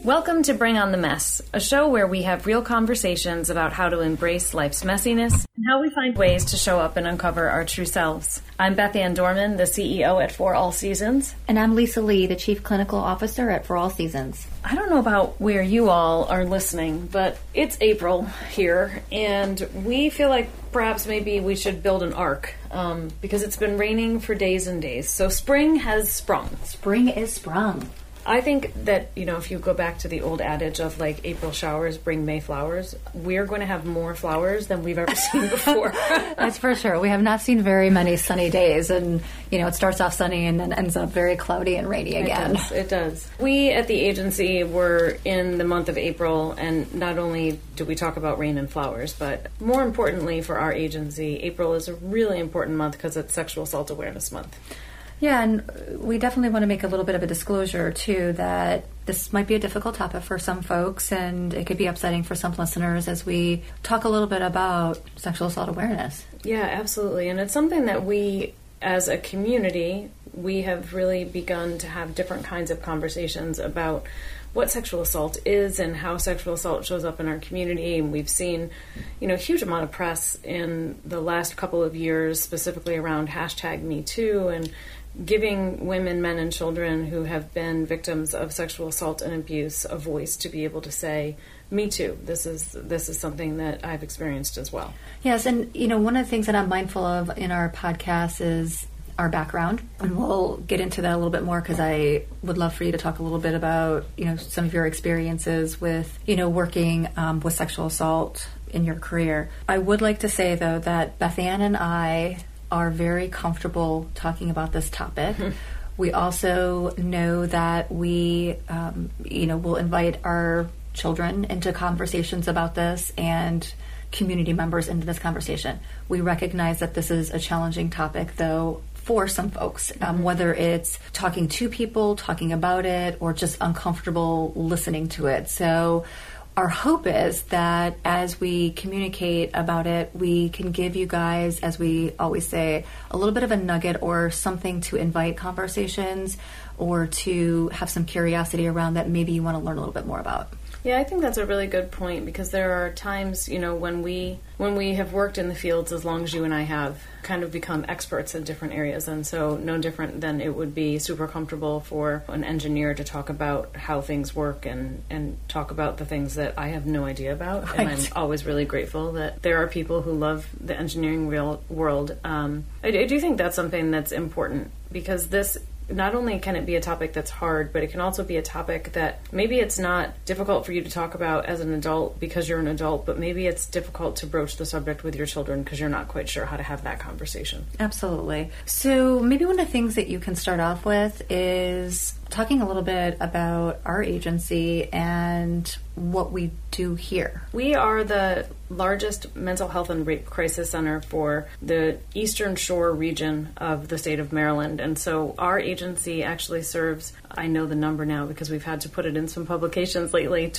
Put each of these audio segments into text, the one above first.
Welcome to Bring on the Mess, a show where we have real conversations about how to embrace life's messiness and how we find ways to show up and uncover our true selves. I'm Beth Ann Dorman, the CEO at For All Seasons. And I'm Lisa Lee, the Chief Clinical Officer at For All Seasons. I don't know about where you all are listening, but it's April here, and we feel like perhaps maybe we should build an ark, because it's been raining for days and days. So spring has sprung. Spring is sprung. I think that, if you go back to the old adage of like April showers bring May flowers, we're going to have more flowers than we've ever seen before. That's for sure. We have not seen very many sunny days, and, it starts off sunny and then ends up very cloudy and rainy again. It does. We at the agency were in the month of April, and not only do we talk about rain and flowers, but more importantly for our agency, April is a really important month because it's Sexual Assault Awareness Month. Yeah, and we definitely want to make a little bit of a disclosure, too, that this might be a difficult topic for some folks, and it could be upsetting for some listeners as we talk a little bit about sexual assault awareness. Yeah, absolutely. And it's something that we, as a community, we have really begun to have different kinds of conversations about what sexual assault is and how sexual assault shows up in our community. And we've seen, a huge amount of press in the last couple of years, specifically around #MeToo and giving women, men, and children who have been victims of sexual assault and abuse a voice to be able to say, me too. This is something that I've experienced as well. Yes, and one of the things that I'm mindful of in our podcast is our background, and we'll get into that a little bit more because I would love for you to talk a little bit about some of your experiences with working with sexual assault in your career. I would like to say though that Beth Ann and I are very comfortable talking about this topic. We also know that we will invite our children into conversations about this and community members into this conversation. We recognize that this is a challenging topic, though, for some folks, whether it's talking to people, talking about it, or just uncomfortable listening to it. So our hope is that as we communicate about it, we can give you guys, as we always say, a little bit of a nugget or something to invite conversations or to have some curiosity around that maybe you want to learn a little bit more about. Yeah, I think that's a really good point because there are times, when we have worked in the fields as long as you and I have, kind of become experts in different areas, and so no different than it would be super comfortable for an engineer to talk about how things work and talk about the things that I have no idea about. Right. And I'm always really grateful that there are people who love the engineering world. I do think that's something that's important because this. Not only can it be a topic that's hard, but it can also be a topic that maybe it's not difficult for you to talk about as an adult because you're an adult, but maybe it's difficult to broach the subject with your children because you're not quite sure how to have that conversation. Absolutely. So maybe one of the things that you can start off with is talking a little bit about our agency and what we do here. We are the largest mental health and rape crisis center for the Eastern Shore region of the state of Maryland. And so our agency actually serves, I know the number now because we've had to put it in some publications lately,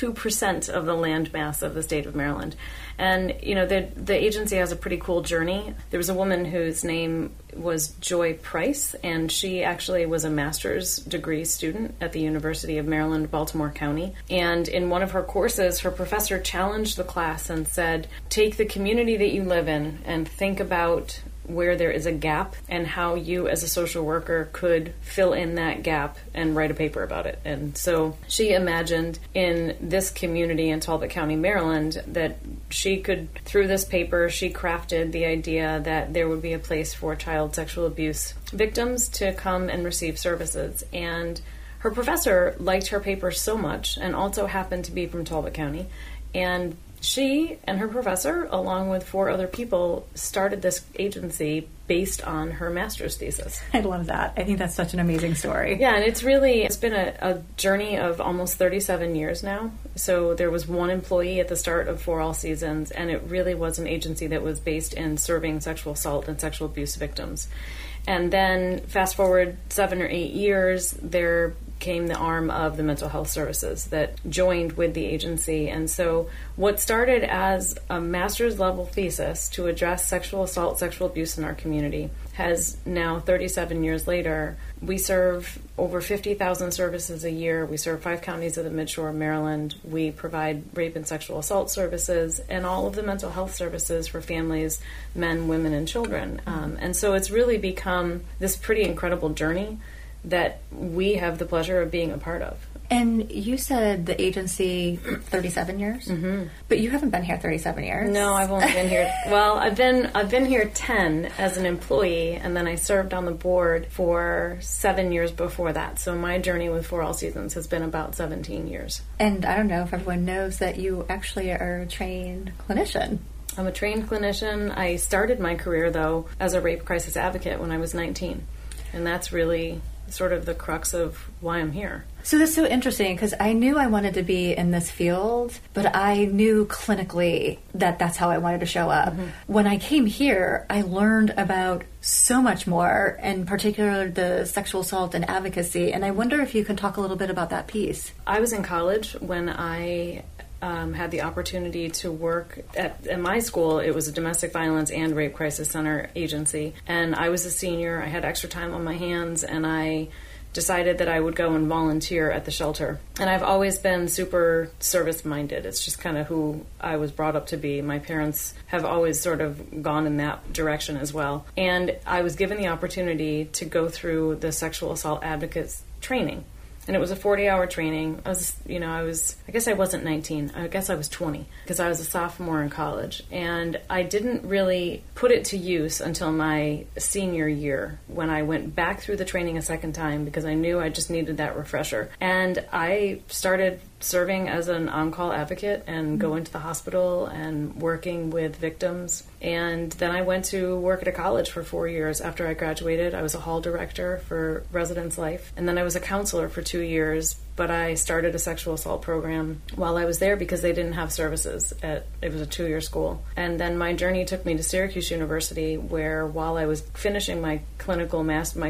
22% of the land mass of the state of Maryland. And, the agency has a pretty cool journey. There was a woman whose name was Joy Price, and she actually was a master's degree student at the University of Maryland, Baltimore County. And in one of her courses, her professor challenged the class and said, take the community that you live in and think about where there is a gap and how you as a social worker could fill in that gap and write a paper about it. And so she imagined in this community in Talbot County, Maryland, that she could, through this paper, she crafted the idea that there would be a place for child sexual abuse victims to come and receive services. And her professor liked her paper so much and also happened to be from Talbot County. And she and her professor, along with 4 other people, started this agency based on her master's thesis. I love that. I think that's such an amazing story. Yeah, and it's been a journey of almost 37 years now. So there was one employee at the start of For All Seasons, and it really was an agency that was based in serving sexual assault and sexual abuse victims. And then fast forward 7 or 8 years, there became the arm of the mental health services that joined with the agency. And so what started as a master's level thesis to address sexual assault, sexual abuse in our community has now, 37 years later, we serve over 50,000 services a year. We serve 5 counties of the Midshore of Maryland. We provide rape and sexual assault services and all of the mental health services for families, men, women, and children. And so it's really become this pretty incredible journey that we have the pleasure of being a part of. And you said the agency 37 years, but you haven't been here 37 years. No, I've only been here. Well, I've been here 10 as an employee, and then I served on the board for 7 years before that. So my journey with For All Seasons has been about 17 years. And I don't know if everyone knows that you actually are a trained clinician. I'm a trained clinician. I started my career, though, as a rape crisis advocate when I was 19, and that's really sort of the crux of why I'm here. So that's so interesting, because I knew I wanted to be in this field, but I knew clinically that that's how I wanted to show up. When I came here, I learned about so much more, in particular the sexual assault and advocacy, and I wonder if you can talk a little bit about that piece. I was in college when I had the opportunity to work at my school. It was a domestic violence and rape crisis center agency, and I was a senior. I had extra time on my hands, and I decided that I would go and volunteer at the shelter. And I've always been super service-minded. It's just kind of who I was brought up to be. My parents have always sort of gone in that direction as well. And I was given the opportunity to go through the sexual assault advocates training. And it was a 40-hour training. I guess I wasn't 19. I guess I was 20 because I was a sophomore in college. And I didn't really put it to use until my senior year when I went back through the training a second time because I knew I just needed that refresher. And I started serving as an on-call advocate and going to the hospital and working with victims. And then I went to work at a college for 4 years. After I graduated, I was a hall director for Residence Life. And then I was a counselor for 2 years. But I started a sexual assault program while I was there because they didn't have services. It was a 2-year school. And then my journey took me to Syracuse University, where while I was finishing my clinical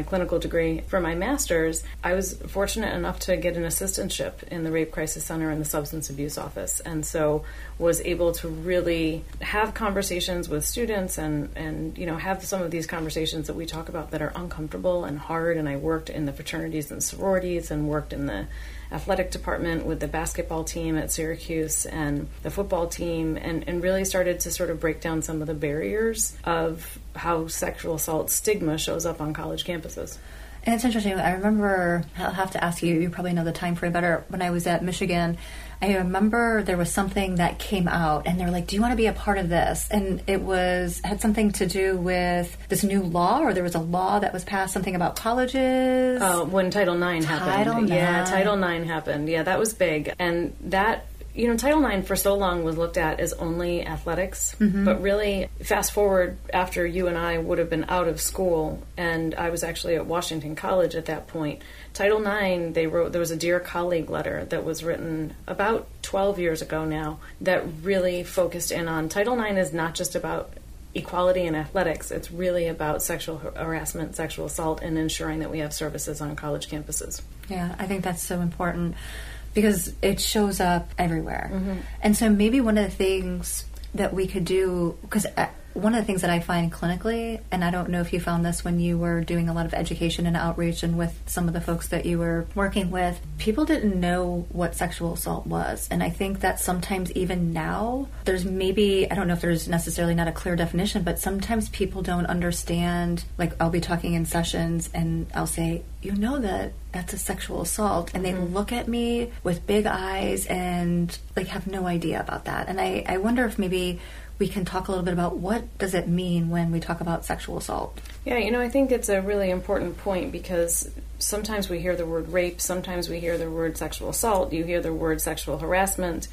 degree for my master's, I was fortunate enough to get an assistantship in the Rape Crisis Center and the Substance Abuse Office. And so was able to really have conversations with students and have some of these conversations that we talk about that are uncomfortable and hard. And I worked in the fraternities and sororities and worked in the athletic department with the basketball team at Syracuse and the football team, and really started to sort of break down some of the barriers of how sexual assault stigma shows up on college campuses. And it's interesting. I remember, I'll have to ask you, you probably know the time frame better. When I was at Michigan, I remember there was something that came out and they were like, do you want to be a part of this? And it had something to do with this new law, or there was a law that was passed, something about colleges. Oh, when Title IX happened. Yeah, Title IX happened. Yeah, that was big. And that, Title IX for so long was looked at as only athletics, but really, fast forward after you and I would have been out of school, and I was actually at Washington College at that point. Title IX, there was a Dear Colleague letter that was written about 12 years ago now that really focused in on Title IX is not just about equality in athletics. It's really about sexual harassment, sexual assault, and ensuring that we have services on college campuses. Yeah, I think that's so important, because it shows up everywhere. And so maybe one of the things that we could do, because one of the things that I find clinically, and I don't know if you found this when you were doing a lot of education and outreach and with some of the folks that you were working with, people didn't know what sexual assault was. And I think that sometimes even now, there's maybe, I don't know if there's necessarily not a clear definition, but sometimes people don't understand, like I'll be talking in sessions and I'll say, that that's a sexual assault. And they look at me with big eyes and like have no idea about that. And I wonder if maybe we can talk a little bit about what does it mean when we talk about sexual assault. Yeah, I think it's a really important point, because sometimes we hear the word rape, sometimes we hear the word sexual assault, you hear the word sexual harassment.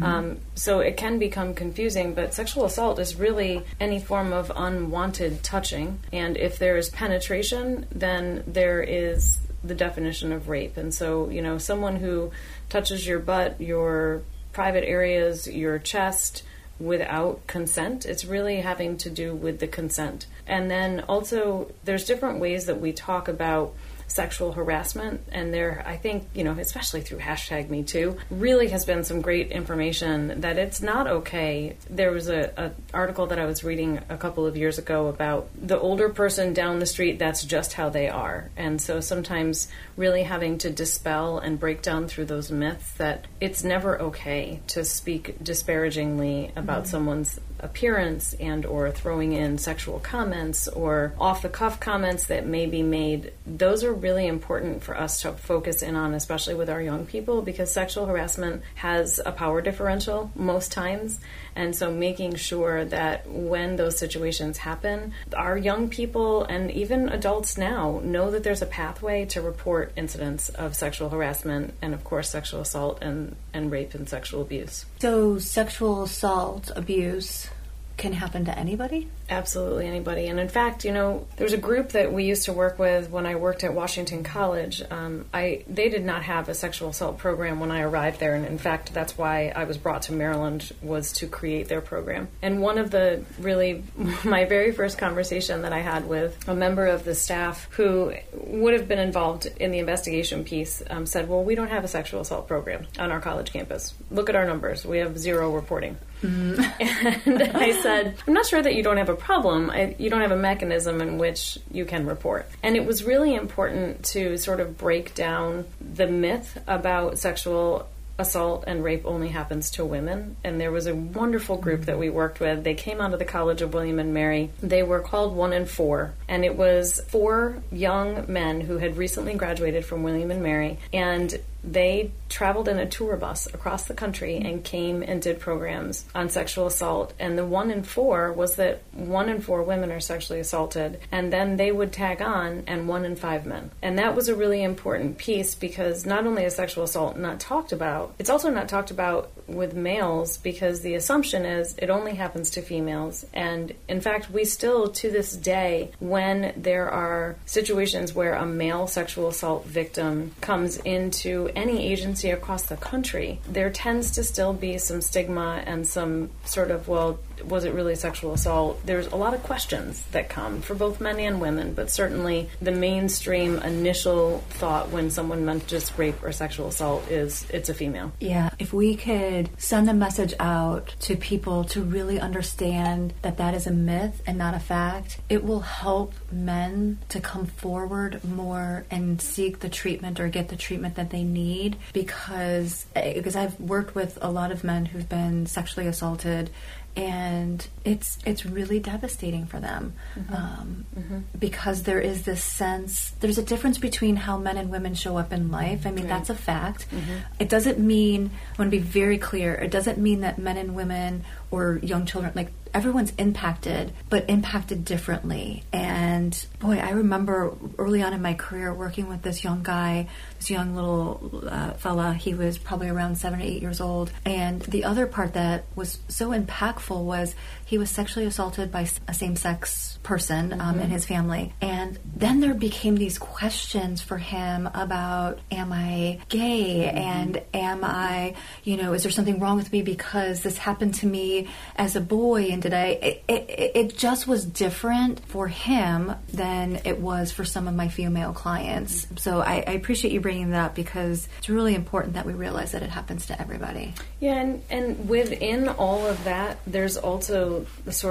So it can become confusing, but sexual assault is really any form of unwanted touching. And if there is penetration, then there is the definition of rape. And so, someone who touches your butt, your private areas, your chest, without consent, it's really having to do with the consent. And then also there's different ways that we talk about sexual harassment. And there, I think, especially through #MeToo, really has been some great information that it's not okay. There was a article that I was reading a couple of years ago about the older person down the street, that's just how they are. And so sometimes really having to dispel and break down through those myths that it's never okay to speak disparagingly about someone's appearance and or throwing in sexual comments or off-the-cuff comments that may be made. Those are really important for us to focus in on, especially with our young people, because sexual harassment has a power differential most times. And so making sure that when those situations happen, our young people and even adults now know that there's a pathway to report incidents of sexual harassment and, of course, sexual assault and rape and sexual abuse. So sexual assault, abuse can happen to anybody? Absolutely anybody. And in fact, there's a group that we used to work with when I worked at Washington College. They did not have a sexual assault program when I arrived there. And in fact, that's why I was brought to Maryland, was to create their program. And one of my very first conversation that I had with a member of the staff who would have been involved in the investigation piece said, well, we don't have a sexual assault program on our college campus. Look at our numbers. We have 0 reporting. And I said, I'm not sure that you don't have a problem. You don't have a mechanism in which you can report. And it was really important to sort of break down the myth about sexual assault and rape only happens to women. And there was a wonderful group that we worked with. They came out of the College of William and Mary. They were called 1 in 4. And it was 4 young men who had recently graduated from William and Mary. And they traveled in a tour bus across the country and came and did programs on sexual assault. And the 1 in 4 was that 1 in 4 women are sexually assaulted. And then they would tag on, and 1 in 5 men. And that was a really important piece, because not only is sexual assault not talked about, it's also not talked about with males, because the assumption is it only happens to females. And in fact, we still, to this day, when there are situations where a male sexual assault victim comes into any agency across the country, there tends to still be some stigma and some sort of, well, was it really sexual assault? There's a lot of questions that come for both men and women, but certainly the mainstream initial thought when someone mentions rape or sexual assault is it's a female. Yeah. If we could send a message out to people to really understand that that is a myth and not a fact, it will help men to come forward more and seek the treatment or get the treatment that they need, because I've worked with a lot of men who've been sexually assaulted, and it's really devastating for them. Because there is this sense, there's a difference between how men and women show up in life. I mean, that's a fact. It doesn't mean, I want to be very clear, it doesn't mean that men and women or young children, like, everyone's impacted, but impacted differently. And boy, I remember early on in my career working with this young guy, this young little fella. He was probably around 7 or 8 years old. And the other part that was so impactful was he was sexually assaulted by a same-sex person in his family. And then there became these questions for him about, am I gay? And am I, is there something wrong with me because this happened to me as a boy? And it just was different for him than it was for some of my female clients. So I appreciate you bringing that up, because it's really important that we realize that it happens to everybody. Yeah, and within all of that, there's also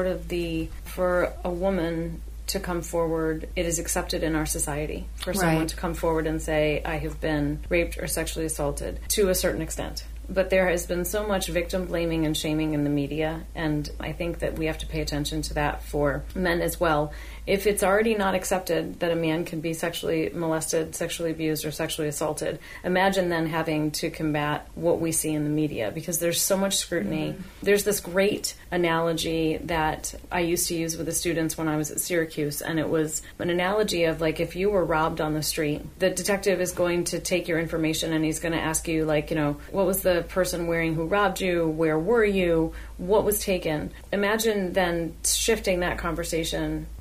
for a woman to come forward, it is accepted in our society for someone to come forward and say, I have been raped or sexually assaulted, to a certain extent. But there has been so much victim blaming and shaming in the media, and I think that we have to pay attention to that for men as well. If it's already not accepted that a man can be sexually molested, sexually abused, or sexually assaulted, imagine then having to combat what we see in the media, because there's so much scrutiny. There's this great analogy that I used to use with the students when I was at Syracuse, and it was an analogy of, like, if you were robbed on the street, the detective is going to take your information and he's going to ask you, like, what was the person wearing who robbed you? Where were you? What was taken? Imagine then shifting that conversation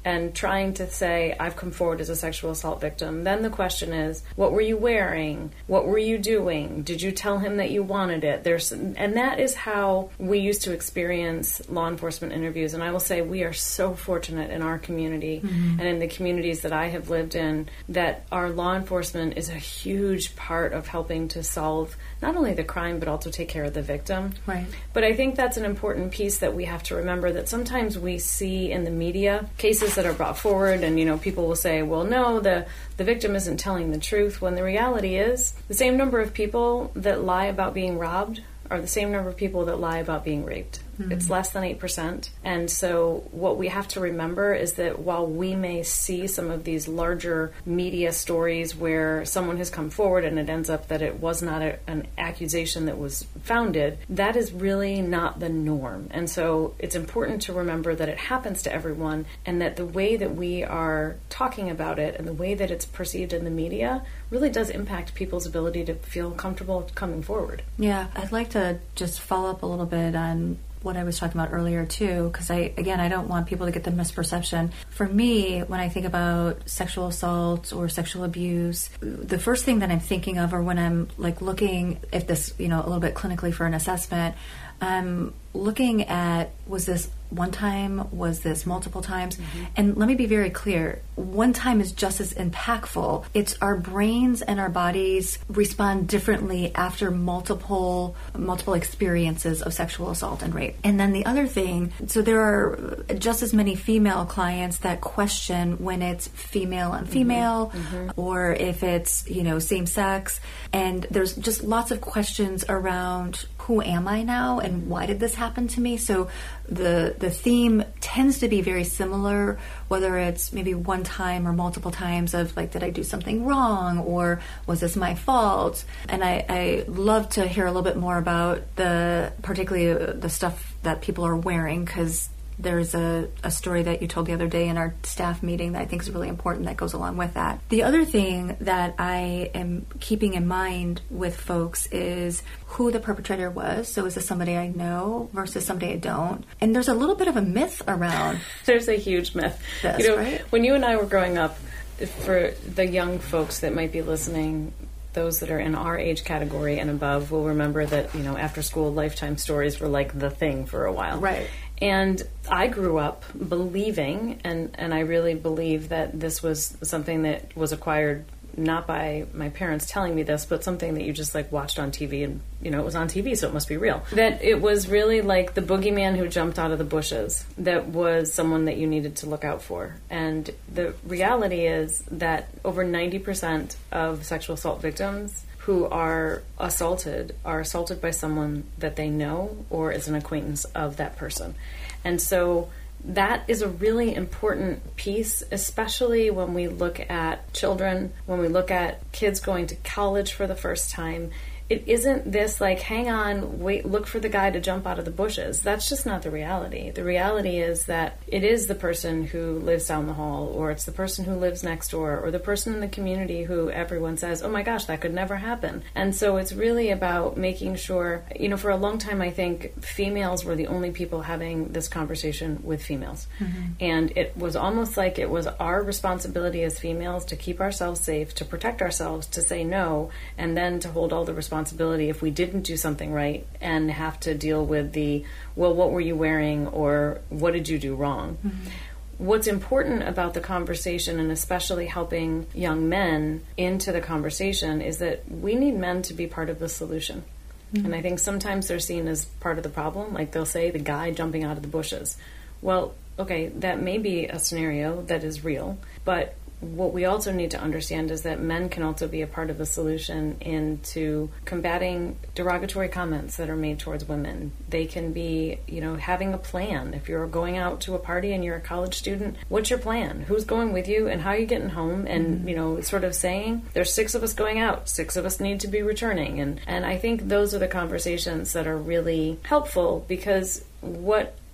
and trying to say, I've come forward as a sexual assault victim, then the question is, what were you wearing? What were you doing? Did you tell him that you wanted it? And that is how we used to experience law enforcement interviews. And I will say we are so fortunate in our community and in the communities that I have lived in that our law enforcement is a huge part of helping to solve not only the crime, but also take care of the victim. Right. But I think that's an important piece that we have to remember, that sometimes we see in the media cases that are brought forward and, people will say, well, no, the victim isn't telling the truth, when the reality is the same number of people that lie about being robbed are the same number of people that lie about being raped. It's less than 8%. And so what we have to remember is that while we may see some of these larger media stories where someone has come forward and it ends up that it was not an accusation that was founded, that is really not the norm. And so it's important to remember that it happens to everyone, and that the way that we are talking about it and the way that it's perceived in the media really does impact people's ability to feel comfortable coming forward. Yeah, I'd like to just follow up a little bit on what I was talking about earlier too, because I don't want people to get the misperception. For me, when I think about sexual assault or sexual abuse, the first thing that I'm thinking of, or when I'm like looking at this, a little bit clinically for an assessment, I'm looking at, was this one time? Was this multiple times? And let me be very clear. One time is just as impactful. It's our brains and our bodies respond differently after multiple experiences of sexual assault and rape. And then the other thing, so there are just as many female clients that question when it's female on female, or if it's, same sex. And there's just lots of questions around, who am I now and why did this happen to me? So the theme tends to be very similar, whether it's maybe one time or multiple times of like, did I do something wrong, or was this my fault? And I love to hear a little bit more about particularly the stuff that people are wearing, because there's a story that you told the other day in our staff meeting that I think is really important that goes along with that. The other thing that I am keeping in mind with folks is who the perpetrator was. So is this somebody I know versus somebody I don't? And there's a little bit of a myth around. There's a huge myth. Right? When you and I were growing up, for the young folks that might be listening, those that are in our age category and above will remember that, after school Lifetime stories were like the thing for a while. Right. And I grew up believing, and I really believe that this was something that was acquired not by my parents telling me this, but something that you just like watched on TV, and it was on TV, so it must be real. That it was really like the boogeyman who jumped out of the bushes that was someone that you needed to look out for. And the reality is that over 90% of sexual assault victims who are assaulted by someone that they know or is an acquaintance of that person. And so that is a really important piece, especially when we look at children, when we look at kids going to college for the first time. It isn't this like, hang on, wait, look for the guy to jump out of the bushes. That's just not the reality. The reality is that it is the person who lives down the hall, or it's the person who lives next door, or the person in the community who everyone says, oh my gosh, that could never happen. And so it's really about making sure, for a long time, I think females were the only people having this conversation with females. And it was almost like it was our responsibility as females to keep ourselves safe, to protect ourselves, to say no, and then to hold all the responsibility if we didn't do something right and have to deal with what were you wearing, or what did you do wrong? What's important about the conversation, and especially helping young men into the conversation, is that we need men to be part of the solution. And I think sometimes they're seen as part of the problem. Like they'll say the guy jumping out of the bushes. Well, okay, that may be a scenario that is real, but what we also need to understand is that men can also be a part of the solution into combating derogatory comments that are made towards women. They can be, having a plan. If you're going out to a party and you're a college student, what's your plan? Who's going with you and how are you getting home? And, sort of saying, there's 6 of us going out, 6 of us need to be returning. And I think those are the conversations that are really helpful, because what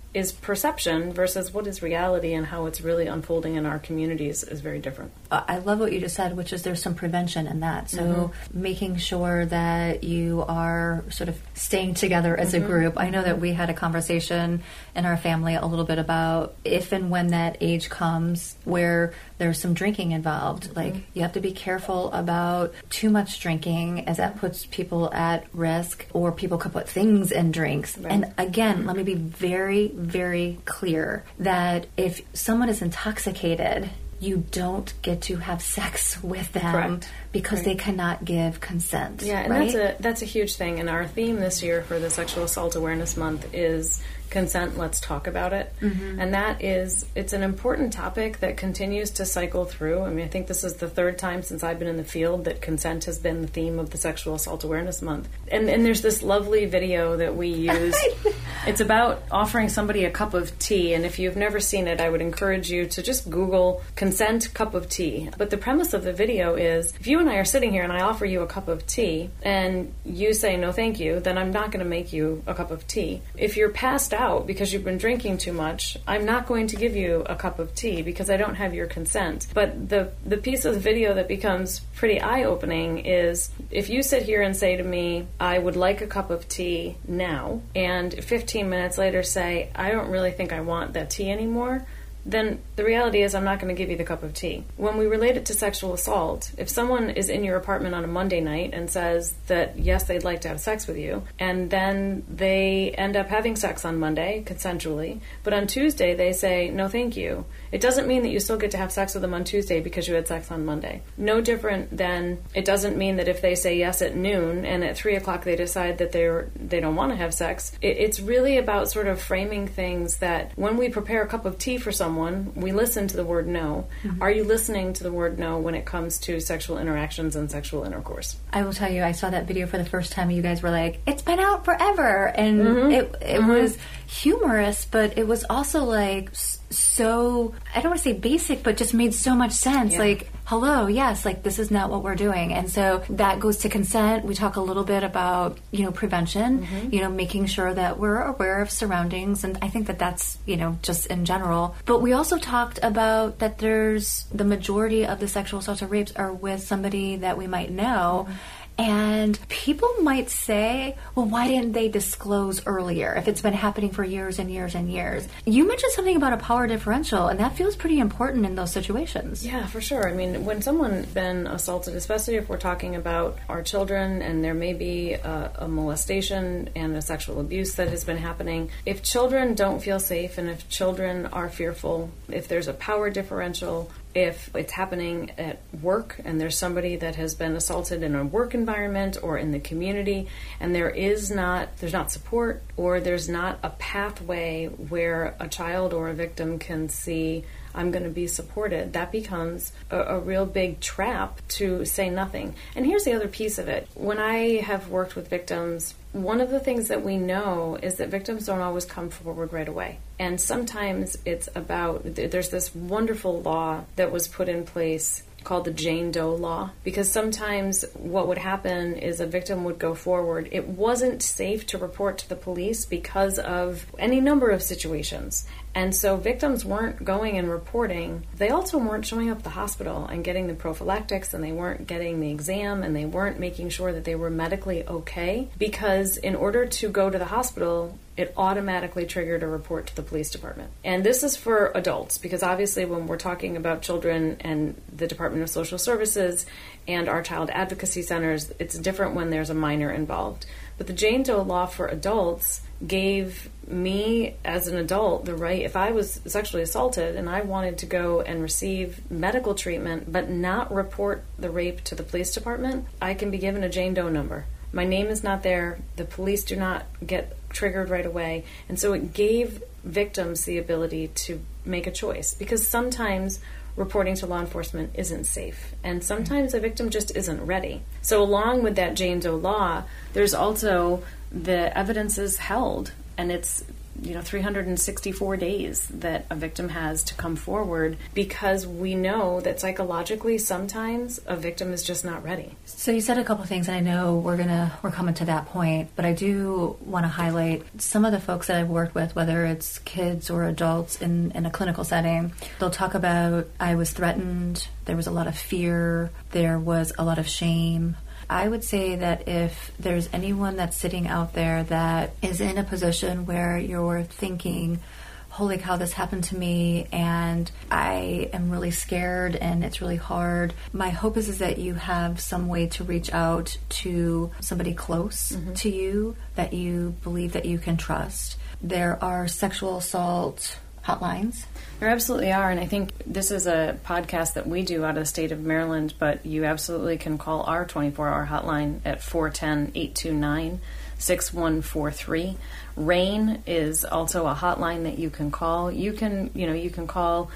is perception versus what is reality, and how it's really unfolding in our communities is very different. I love what you just said, which is there's some prevention in that. So making sure that you are sort of staying together as a group. I know that we had a conversation in our family a little bit about if and when that age comes where there's some drinking involved. Like, you have to be careful about too much drinking, as that puts people at risk, or people could put things in drinks. Right. And again, let me be very, very clear that if someone is intoxicated, you don't get to have sex with them. Correct. Because they cannot give consent. Yeah, and right? that's a huge thing. And our theme this year for the Sexual Assault Awareness Month is consent, let's talk about it. And it's an important topic that continues to cycle through. I mean, I think this is the third time since I've been in the field that consent has been the theme of the Sexual Assault Awareness Month. And there's this lovely video that we use. It's about offering somebody a cup of tea, and if you've never seen it, I would encourage you to just Google consent cup of tea. But the premise of the video is, if you and I are sitting here and I offer you a cup of tea and you say no thank you, then I'm not going to make you a cup of tea. If you're passed out because you've been drinking too much, I'm not going to give you a cup of tea because I don't have your consent. But the piece of the video that becomes pretty eye-opening is, if you sit here and say to me, I would like a cup of tea now, and 15 minutes later say, I don't really think I want that tea anymore, then the reality is I'm not going to give you the cup of tea. When we relate it to sexual assault, if someone is in your apartment on a Monday night and says that, yes, they'd like to have sex with you, and then they end up having sex on Monday, consensually, but on Tuesday they say, no, thank you, it doesn't mean that you still get to have sex with them on Tuesday because you had sex on Monday. No different than it doesn't mean that if they say yes at noon and at 3 o'clock they decide that they don't want to have sex. It's really about sort of framing things that when we prepare a cup of tea for someone, we listen to the word no. Are you listening to the word no when it comes to sexual interactions and sexual intercourse? I will tell you, I saw that video for the first time and you guys were like, it's been out forever. And it was humorous, but it was also like so, I don't want to say basic, but just made so much sense. Yeah. Like, hello, yes, like this is not what we're doing. And so that goes to consent. We talk a little bit about, prevention, making sure that we're aware of surroundings. And I think that that's, just in general. But we also talked about that there's the majority of the sexual assaults or rapes are with somebody that we might know. And people might say, well, why didn't they disclose earlier if it's been happening for years and years and years? You mentioned something about a power differential, and that feels pretty important in those situations. Yeah, for sure. I mean, when someone's been assaulted, especially if we're talking about our children and there may be a molestation and a sexual abuse that has been happening, if children don't feel safe and if children are fearful, if there's a power differential, if it's happening at work and there's somebody that has been assaulted in a work environment or in the community and there's not support, or there's not a pathway where a child or a victim can see, I'm going to be supported, that becomes a real big trap to say nothing. And here's the other piece of it. When I have worked with victims, one of the things that we know is that victims don't always come forward right away. And sometimes it's about, there's this wonderful law that was put in place called the Jane Doe law, because sometimes what would happen is a victim would go forward. It wasn't safe to report to the police because of any number of situations. And so victims weren't going and reporting. They also weren't showing up at the hospital and getting the prophylactics, and they weren't getting the exam, and they weren't making sure that they were medically okay, because in order to go to the hospital, it automatically triggered a report to the police department. And this is for adults, because obviously when we're talking about children and the Department of Social Services and our child advocacy centers, it's different when there's a minor involved. But the Jane Doe law for adults gave me, as an adult, the right, if I was sexually assaulted and I wanted to go and receive medical treatment but not report the rape to the police department, I can be given a Jane Doe number. My name is not there. The police do not get triggered right away. And so it gave victims the ability to make a choice, because sometimes reporting to law enforcement isn't safe, and sometimes a victim just isn't ready. So along with that Jane Doe law, there's also the evidence is held, and it's 364 days that a victim has to come forward, because we know that psychologically sometimes a victim is just not ready. So you said a couple of things, and I know we're coming to that point, but I do want to highlight some of the folks that I've worked with, whether it's kids or adults in a clinical setting. They'll talk about, I was threatened, there was a lot of fear, there was a lot of shame. I would say that if there's anyone that's sitting out there that is in a position where you're thinking, holy cow, this happened to me and I am really scared and it's really hard, my hope is that you have some way to reach out to somebody close to you that you believe that you can trust. There are sexual assault hotlines. There absolutely are, and I think this is a podcast that we do out of the state of Maryland, but you absolutely can call our 24-hour hotline at 410-829-6143. RAIN is also a hotline that you can call. You can call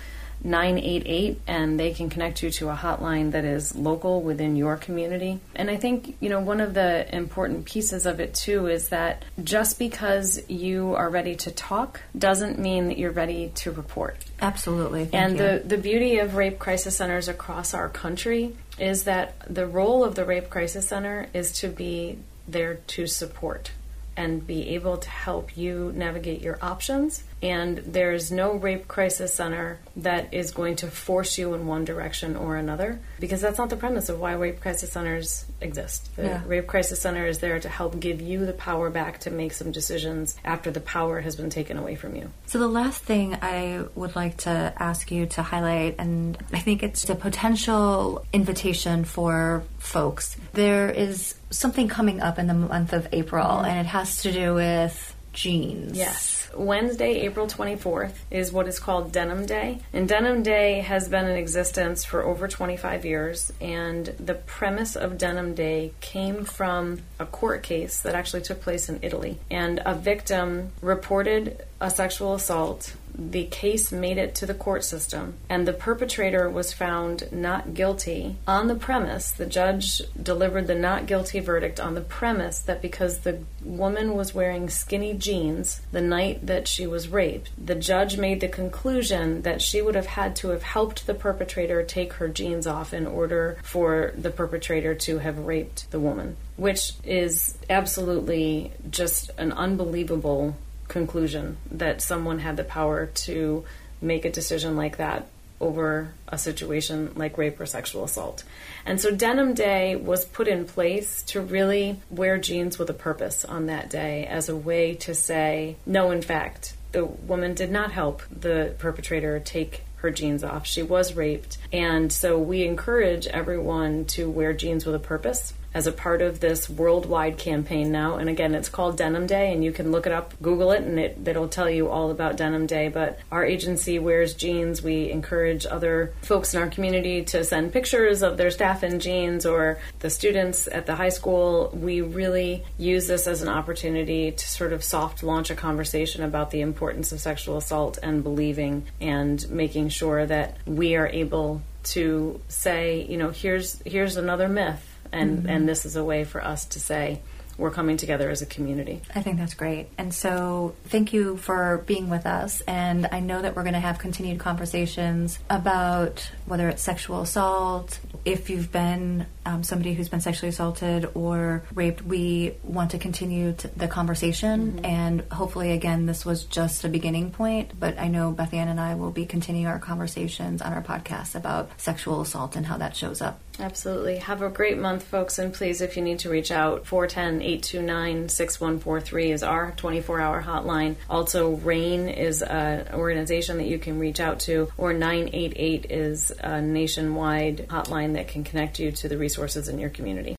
988 and they can connect you to a hotline that is local within your community. And I think, one of the important pieces of it too is that just because you are ready to talk doesn't mean that you're ready to report. Absolutely. Thank you. The beauty of rape crisis centers across our country is that the role of the Rape Crisis Center is to be there to support and be able to help you navigate your options. And there's no rape crisis center that is going to force you in one direction or another, because that's not the premise of why rape crisis centers exist. The Rape Crisis Center is there to help give you the power back to make some decisions after the power has been taken away from you. So the last thing I would like to ask you to highlight, and I think it's a potential invitation for folks. There is something coming up in the month of April, and it has to do with jeans. Yes. Wednesday, April 24th is what is called Denim Day. And Denim Day has been in existence for over 25 years. And the premise of Denim Day came from a court case that actually took place in Italy. And a victim reported a sexual assault. The case made it to the court system, and the perpetrator was found not guilty on the premise. The judge delivered the not guilty verdict on the premise that because the woman was wearing skinny jeans the night that she was raped, the judge made the conclusion that she would have had to have helped the perpetrator take her jeans off in order for the perpetrator to have raped the woman, which is absolutely just an unbelievable conclusion that someone had the power to make a decision like that over a situation like rape or sexual assault. And so Denim Day was put in place to really wear jeans with a purpose on that day as a way to say, no, in fact, the woman did not help the perpetrator take her jeans off. She was raped. And so we encourage everyone to wear jeans with a purpose as a part of this worldwide campaign now. And again, it's called Denim Day, and you can look it up, Google it, and it'll tell you all about Denim Day. But our agency wears jeans. We encourage other folks in our community to send pictures of their staff in jeans, or the students at the high school. We really use this as an opportunity to sort of soft launch a conversation about the importance of sexual assault and believing, and making sure that we are able to say, here's another myth. And this is a way for us to say we're coming together as a community. I think that's great. And so thank you for being with us. And I know that we're going to have continued conversations about whether it's sexual assault, if you've been somebody who's been sexually assaulted or raped. We want to continue the conversation. And hopefully, again, this was just a beginning point. But I know Beth Ann and I will be continuing our conversations on our podcast about sexual assault and how that shows up. Absolutely. Have a great month, folks. And please, if you need to reach out, 410-829-6143 is our 24-hour hotline. Also, RAIN is an organization that you can reach out to, or 988 is a nationwide hotline that can connect you to the resources in your community.